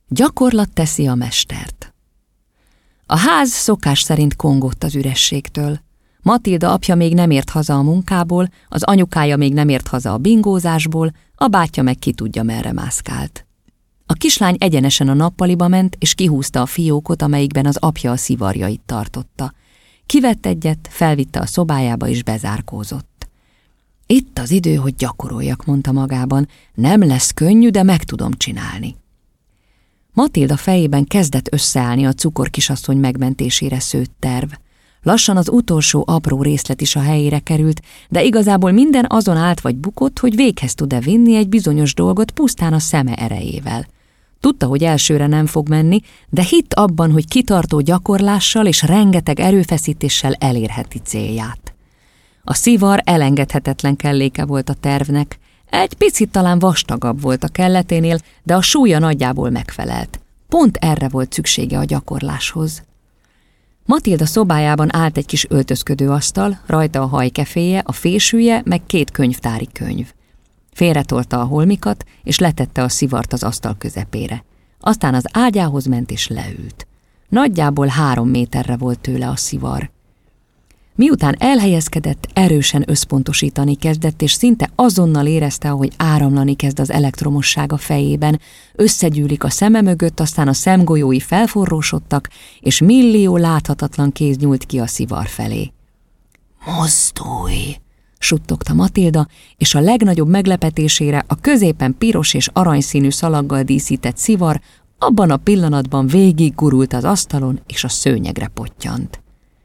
Gyakorlat teszi a mestert. A ház szokás szerint kongott az ürességtől. Matilda apja még nem ért haza a munkából, az anyukája még nem ért haza a bingózásból, a bátyja meg ki tudja merre mászkált. A kislány egyenesen a nappaliba ment, és kihúzta a fiókot, amelyikben az apja a szivarjait tartotta. Kivett egyet, felvitte a szobájába, és bezárkózott. Itt az idő, hogy gyakoroljak, mondta magában, nem lesz könnyű, de meg tudom csinálni. Matilda fejében kezdett összeállni a cukorkisasszony megmentésére szőtt terv. Lassan az utolsó apró részlet is a helyére került, de igazából minden azon állt vagy bukott, hogy véghez tud-e vinni egy bizonyos dolgot pusztán a szeme erejével. Tudta, hogy elsőre nem fog menni, de hitt abban, hogy kitartó gyakorlással és rengeteg erőfeszítéssel elérheti célját. A szivar elengedhetetlen kelléke volt a tervnek. Egy picit talán vastagabb volt a kelleténél, de a súlya nagyjából megfelelt. Pont erre volt szüksége a gyakorláshoz. Matilda szobájában állt egy kis öltözködőasztal, rajta a hajkeféje, a fésűje, meg 2 könyvtári könyv. Félretolta a holmikat, és letette a szivart az asztal közepére. Aztán az ágyához ment és leült. Nagyjából 3 méterre volt tőle a szivar. Miután elhelyezkedett, erősen összpontosítani kezdett, és szinte azonnal érezte, ahogy áramlani kezd az elektromosság a fejében, összegyűlik a szeme mögött, aztán a szemgolyói felforrósodtak, és millió láthatatlan kéz nyúlt ki a szivar felé. Mozdulj! Suttogta Matilda, és a legnagyobb meglepetésére a középen piros és aranyszínű szalaggal díszített szivar abban a pillanatban végig gurult az asztalon, és a szőnyegre pottyant.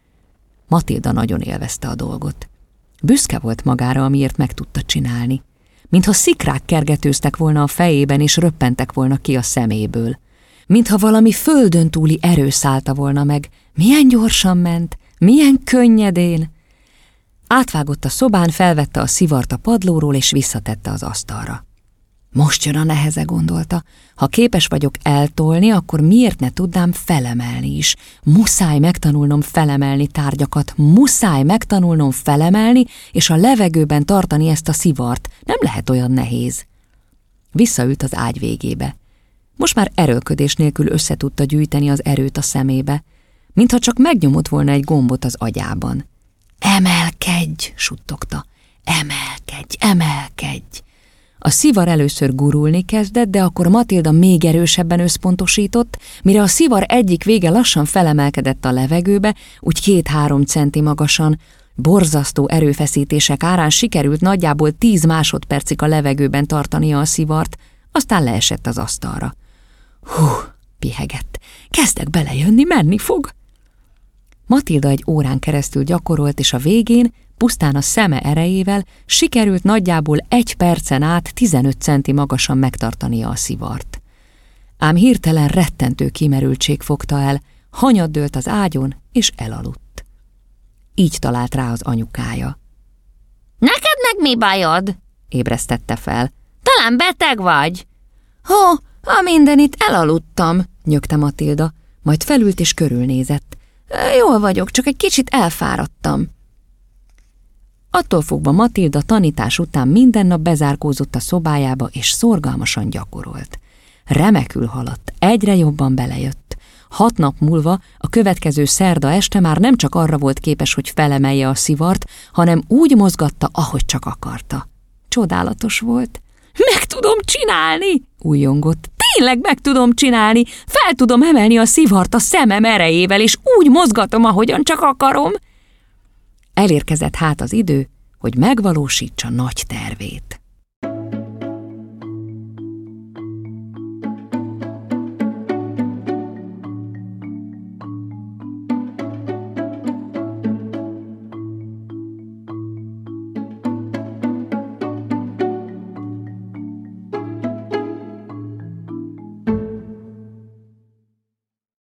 Matilda nagyon élvezte a dolgot. Büszke volt magára, amiért meg tudta csinálni. Mintha szikrák kergetőztek volna a fejében, és röppentek volna ki a szeméből. Mintha valami földön túli erő szállta volna meg. Milyen gyorsan ment, milyen könnyedén! Átvágott a szobán, felvette a szivart a padlóról, és visszatette az asztalra. Most jön a neheze, gondolta. Ha képes vagyok eltolni, akkor miért ne tudnám felemelni is? Muszáj megtanulnom felemelni tárgyakat, muszáj megtanulnom felemelni, és a levegőben tartani ezt a szivart. Nem lehet olyan nehéz. Visszaült az ágy végébe. Most már erőlködés nélkül összetudta gyűjteni az erőt a szemébe, mintha csak megnyomott volna egy gombot az agyában. Emelkedj, suttogta. Emelkedj, emelkedj! A szivar először gurulni kezdett, de akkor Matilda még erősebben összpontosított, mire a szivar egyik vége lassan felemelkedett a levegőbe, úgy 2-3 centi magasan. Borzasztó erőfeszítések árán sikerült nagyjából 10 másodpercig a levegőben tartania a szivart, aztán leesett az asztalra. Hú, pihegett. Kezdek belejönni, menni fog. Matilda egy órán keresztül gyakorolt, és a végén, pusztán a szeme erejével sikerült nagyjából 1 percen át 15 centi magasan megtartania a szivart. Ám hirtelen rettentő kimerültség fogta el, hanyat dőlt az ágyon, és elaludt. Így talált rá az anyukája. Neked meg mi bajod? Ébresztette fel. Talán beteg vagy? A mindenit elaludtam, nyögte Matilda, majd felült és körülnézett. Jól vagyok, csak egy kicsit elfáradtam. Attól fogva Matilda tanítás után minden nap bezárkózott a szobájába, és szorgalmasan gyakorolt. Remekül haladt, egyre jobban belejött. 6 nap múlva, a következő szerda este már nem csak arra volt képes, hogy felemelje a szivart, hanem úgy mozgatta, ahogy csak akarta. Csodálatos volt. Meg tudom csinálni, újjongott. Tényleg meg tudom csinálni, fel tudom emelni a szivart a szemem erejével, és úgy mozgatom, ahogyan csak akarom. Elérkezett hát az idő, hogy megvalósítsa nagy tervét.